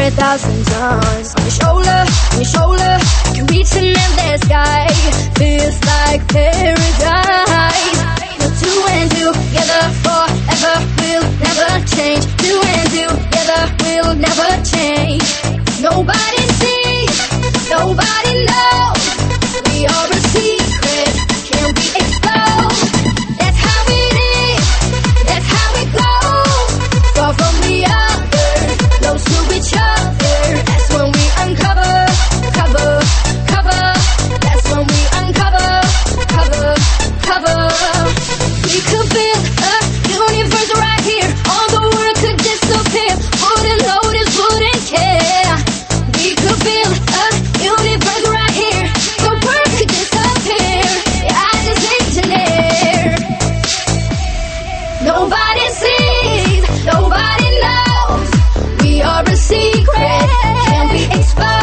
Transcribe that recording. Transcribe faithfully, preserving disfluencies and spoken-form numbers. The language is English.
a thousand tons. On your shoulder, on your shoulder, you can reach an endless sky. Feels like paradise. No, two and two together forever will never change. Two and two together will never change. Nobody sees, nobody knows. We are a secret, can't be exposed. That's how it is, that's how it goes. Far from the other, close to each other. That's when we uncover, cover, cover. That's when we uncover, cover, cover. We could build a universe right here. All the world could disappear. Wouldn't notice, wouldn't care. We could build a universe right here. The world could disappear. I just engineer. Nobody sees, nobody knows. We are a secret, can't be exposed.